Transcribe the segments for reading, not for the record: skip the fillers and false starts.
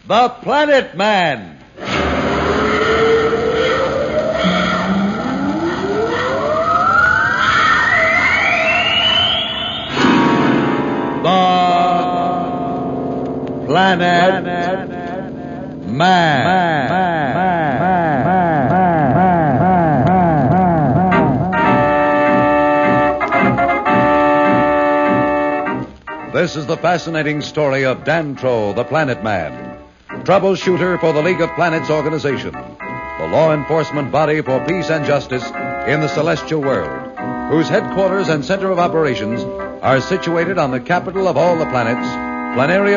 The Planet Man. The Planet Man. This is the fascinating story of Dantro, the Planet Man, troubleshooter for the League of Planets organization, the law enforcement body for peace and justice in the celestial world, whose headquarters and center of operations are situated on the capital of all the planets, Planaria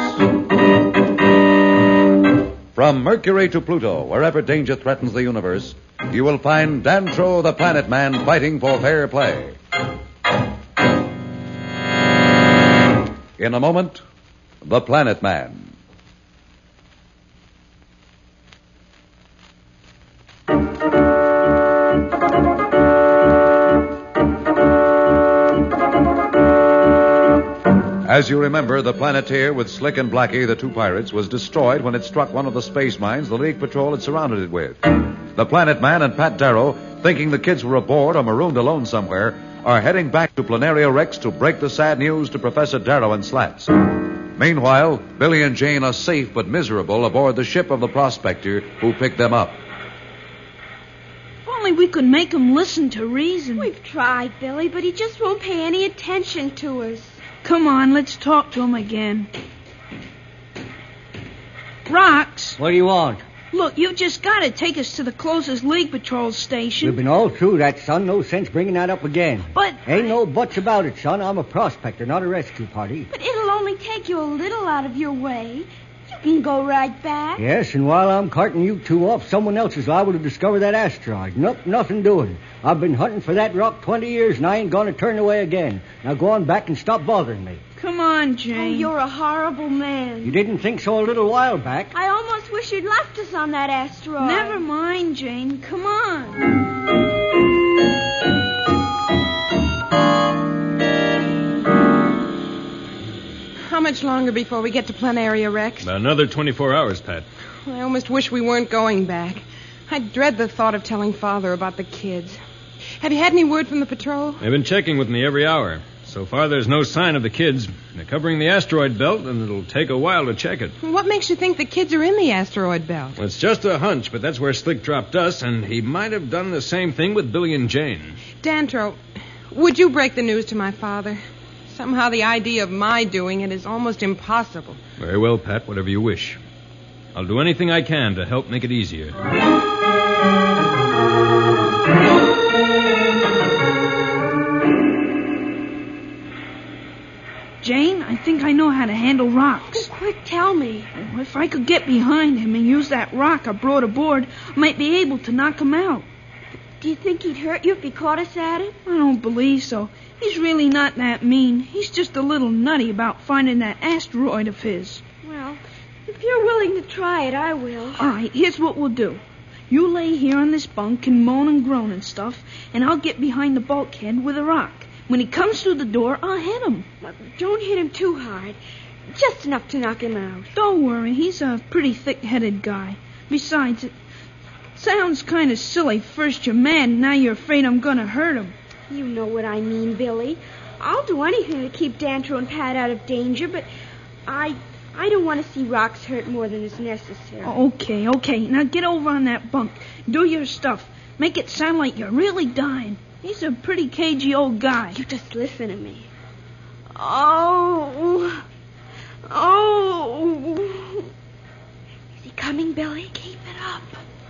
Rex. From Mercury to Pluto, wherever danger threatens the universe, you will find Dantro, the Planet Man, fighting for fair play. In a moment, The Planet Man. As you remember, the Planeteer with Slick and Blackie, the two pirates, was destroyed when it struck one of the space mines the League Patrol had surrounded it with. The Planet Man and Pat Darrow, thinking the kids were aboard or marooned alone somewhere, are heading back to Planaria Rex to break the sad news to Professor Darrow and Slats. Meanwhile, Billy and Jane are safe but miserable aboard the ship of the prospector who picked them up. If only we could make him listen to reason. We've tried, Billy, but he just won't pay any attention to us. Come on, let's talk to him again. Rox. What do you want? Look, you've just got to take us to the closest League Patrol station. We've been all through that, son. No sense bringing that up again. But... Ain't no buts about it, son. I'm a prospector, not a rescue party. But it'll only take you a little out of your way. You can go right back. Yes, and while I'm carting you two off, someone else is liable to discover that asteroid. Nope, nothing doing. I've been hunting for that rock 20 years, and I ain't going to turn away again. Now go on back and stop bothering me. Come on, Jane. Oh, you're a horrible man. You didn't think so a little while back. I almost wish you'd left us on that asteroid. Never mind, Jane. Come on. How much longer before we get to Planaria Rex? About another 24 hours, Pat. I almost wish we weren't going back. I dread the thought of telling Father about the kids. Have you had any word from the patrol? They've been checking with me every hour. So far, there's no sign of the kids. They're covering the asteroid belt, and it'll take a while to check it. What makes you think the kids are in the asteroid belt? Well, it's just a hunch, but that's where Slick dropped us, and he might have done the same thing with Billy and Jane. Dantro, would you break the news to my father? Somehow the idea of my doing it is almost impossible. Very well, Pat, whatever you wish. I'll do anything I can to help make it easier. Jane, I think I know how to handle rocks. Oh, quick, tell me. If I could get behind him and use that rock I brought aboard, I might be able to knock him out. Do you think he'd hurt you if he caught us at it? I don't believe so. He's really not that mean. He's just a little nutty about finding that asteroid of his. Well, if you're willing to try it, I will. All right, here's what we'll do. You lay here on this bunk and moan and groan and stuff, and I'll get behind the bulkhead with a rock. When he comes through the door, I'll hit him. Don't hit him too hard. Just enough to knock him out. Don't worry. He's a pretty thick-headed guy. Besides, it sounds kind of silly. First you're mad, and now you're afraid I'm going to hurt him. You know what I mean, Billy. I'll do anything to keep Dantro and Pat out of danger, but I don't want to see Rox hurt more than is necessary. Okay. Now get over on that bunk. Do your stuff. Make it sound like you're really dying. He's a pretty cagey old guy. You just listen to me. Is he coming, Billy? Keep it up.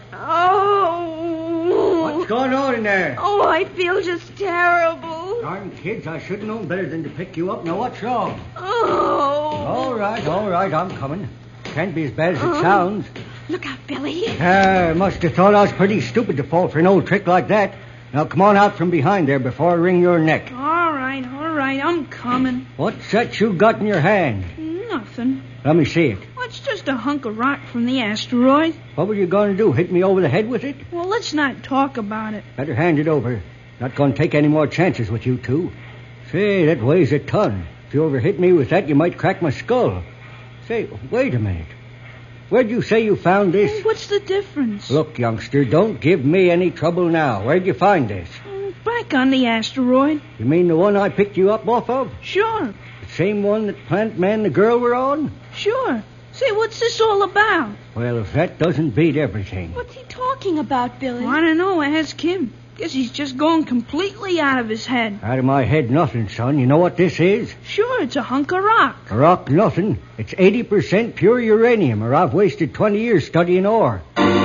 What's going on in there? Oh, I feel just terrible. Darn kids, I should have known better than to pick you up. Now, what's wrong? Oh. All right, I'm coming. Can't be as bad as it sounds. Look out, Billy. Must have thought I was pretty stupid to fall for an old trick like that. Now, come on out from behind there before I wring your neck. All right, I'm coming. What's that you got in your hand? Nothing. Let me see it. Well, it's just a hunk of rock from the asteroid. What were you going to do, hit me over the head with it? Well, let's not talk about it. Better hand it over. Not going to take any more chances with you two. Say, that weighs a ton. If you ever hit me with that, you might crack my skull. Say, wait a minute. Where'd you say you found this? What's the difference? Look, youngster, don't give me any trouble now. Where'd you find this? Back on the asteroid. You mean the one I picked you up off of? Sure. The same one that Planet Man and the girl were on? Sure. Say, what's this all about? Well, if that doesn't beat everything. What's he talking about, Billy? I don't know. Ask him. Guess he's just gone completely out of his head. Out of my head, nothing, son. You know what this is? Sure, it's a hunk of rock. A rock, nothing. It's 80% pure uranium, or I've wasted 20 years studying ore.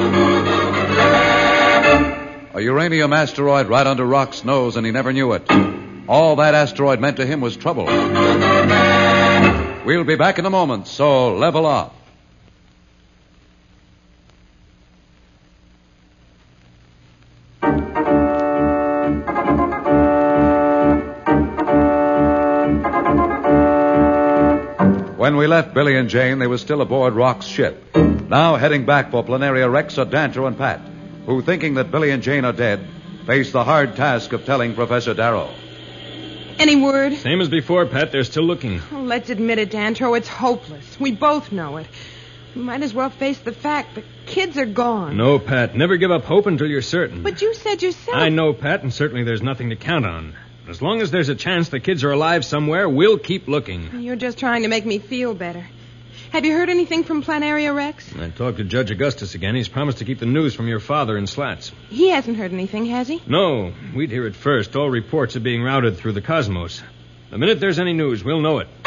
A uranium asteroid right under Rock's nose, and he never knew it. All that asteroid meant to him was trouble. We'll be back in a moment, so level off. When we left Billy and Jane, they were still aboard Rock's ship. Now heading back for Planaria Rex are Dantro and Pat, who, thinking that Billy and Jane are dead, face the hard task of telling Professor Darrow. Any word? Same as before, Pat. They're still looking. Oh, let's admit it, Dantro. It's hopeless. We both know it. We might as well face the fact. The kids are gone. No, Pat. Never give up hope until you're certain. But you said yourself... I know, Pat, and certainly there's nothing to count on. As long as there's a chance the kids are alive somewhere, we'll keep looking. You're just trying to make me feel better. Have you heard anything from Planaria Rex? I talked to Judge Augustus again. He's promised to keep the news from your father in Slats. He hasn't heard anything, has he? No. We'd hear it first. All reports are being routed through the cosmos. The minute there's any news, we'll know it.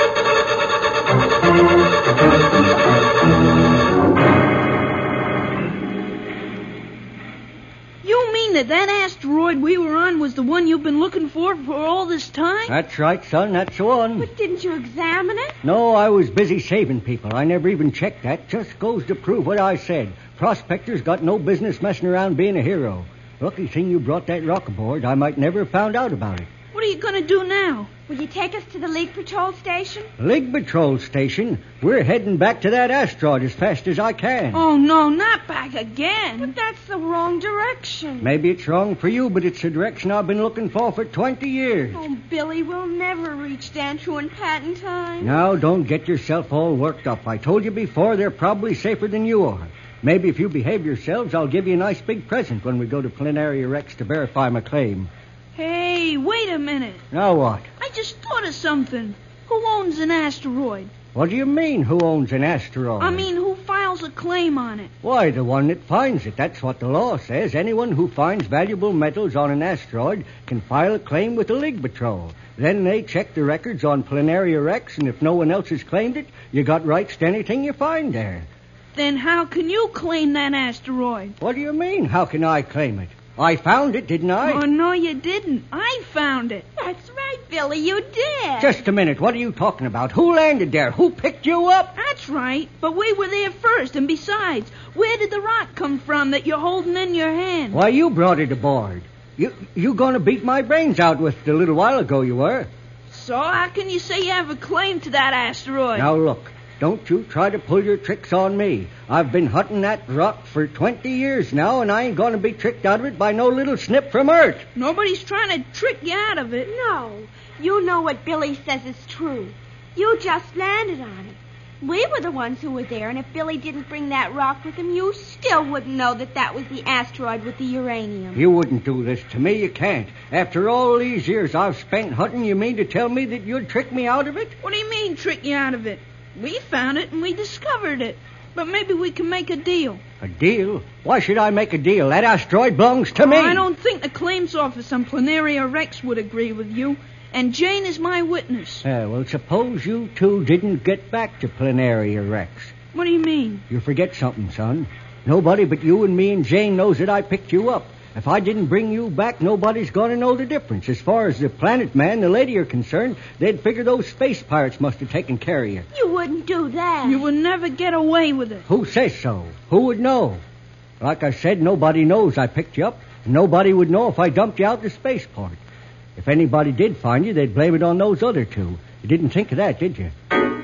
You mean that asteroid we were on was the one you've been looking for all this time? That's right, son. That's the one. But didn't you examine it? No, I was busy saving people. I never even checked that. Just goes to prove what I said. Prospectors got no business messing around being a hero. Lucky thing you brought that rock aboard. I might never have found out about it. What are you going to do now? Will you take us to the League Patrol Station? League Patrol Station? We're heading back to that asteroid as fast as I can. Oh, no, not back again. But that's the wrong direction. Maybe it's wrong for you, but it's the direction I've been looking for 20 years. Oh, Billy, we'll never reach Dantro and Pat in time. Now, don't get yourself all worked up. I told you before, they're probably safer than you are. Maybe if you behave yourselves, I'll give you a nice big present when we go to Planaria Rex to verify my claim. Hey, wait a minute. Now what? I just thought of something. Who owns an asteroid? What do you mean, who owns an asteroid? I mean, who files a claim on it? Why, the one that finds it. That's what the law says. Anyone who finds valuable metals on an asteroid can file a claim with the League Patrol. Then they check the records on Planaria Rex, and if no one else has claimed it, you got rights to anything you find there. Then how can you claim that asteroid? What do you mean, how can I claim it? I found it, didn't I? Oh, no, you didn't. I found it. That's right, Billy, you did. Just a minute. What are you talking about? Who landed there? Who picked you up? That's right. But we were there first, and besides, where did the rock come from that you're holding in your hand? Why, you brought it aboard. You gonna beat my brains out with it a little while ago, you were. So how can you say you have a claim to that asteroid? Now, look. Don't you try to pull your tricks on me. I've been hunting that rock for 20 years now, and I ain't going to be tricked out of it by no little snip from Earth. Nobody's trying to trick you out of it. No. You know what Billy says is true. You just landed on it. We were the ones who were there, and if Billy didn't bring that rock with him, you still wouldn't know that was the asteroid with the uranium. You wouldn't do this to me. You can't. After all these years I've spent hunting, you mean to tell me that you'd trick me out of it? What do you mean, trick you out of it? We found it and we discovered it. But maybe we can make a deal. A deal? Why should I make a deal? That asteroid belongs to me. I don't think the claims office on Planaria Rex would agree with you. And Jane is my witness. Well, suppose you two didn't get back to Planaria Rex. What do you mean? You forget something, son. Nobody but you and me and Jane knows that I picked you up. If I didn't bring you back, nobody's going to know the difference. As far as the Planet Man and the lady are concerned, they'd figure those space pirates must have taken care of you. You wouldn't do that. You would never get away with it. Who says so? Who would know? Like I said, nobody knows I picked you up. And nobody would know if I dumped you out to spaceport. If anybody did find you, they'd blame it on those other two. You didn't think of that, did you?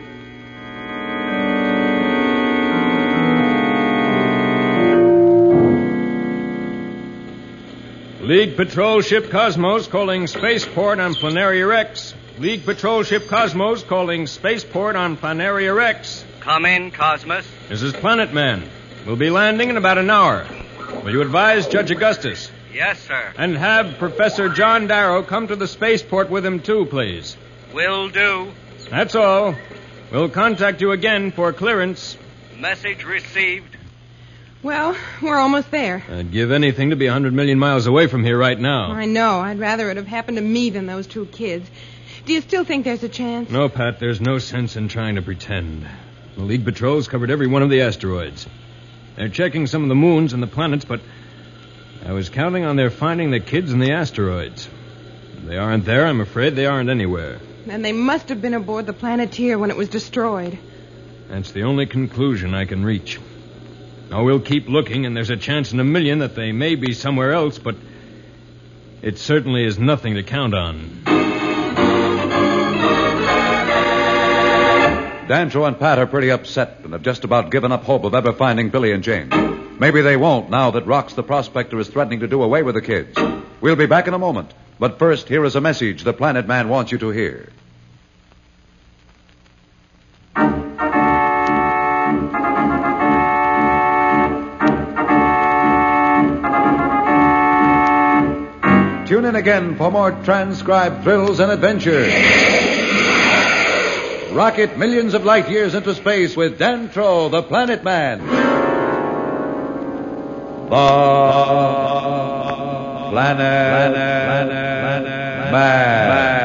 League Patrol Ship Cosmos calling Spaceport on Planaria Rex. League Patrol Ship Cosmos calling Spaceport on Planaria Rex. Come in, Cosmos. This is Planet Man. We'll be landing in about an hour. Will you advise Judge Augustus? Yes, sir. And have Professor John Darrow come to the spaceport with him, too, please. Will do. That's all. We'll contact you again for clearance. Message received. Well, we're almost there. I'd give anything to be 100 million miles away from here right now. I know. I'd rather it have happened to me than those two kids. Do you still think there's a chance? No, Pat, there's no sense in trying to pretend. The League Patrol's covered every one of the asteroids. They're checking some of the moons and the planets, but I was counting on their finding the kids and the asteroids. If they aren't there, I'm afraid they aren't anywhere. And they must have been aboard the Planeteer when it was destroyed. That's the only conclusion I can reach. Now, we'll keep looking, and there's a chance in a million that they may be somewhere else, but it certainly is nothing to count on. Dancho and Pat are pretty upset and have just about given up hope of ever finding Billy and Jane. Maybe they won't now that Rox the prospector is threatening to do away with the kids. We'll be back in a moment. But first, here is a message the Planet Man wants you to hear. Tune in again for more transcribed thrills and adventures. Rocket millions of light years into space with Dantro, the Planet Man. The Planet Man.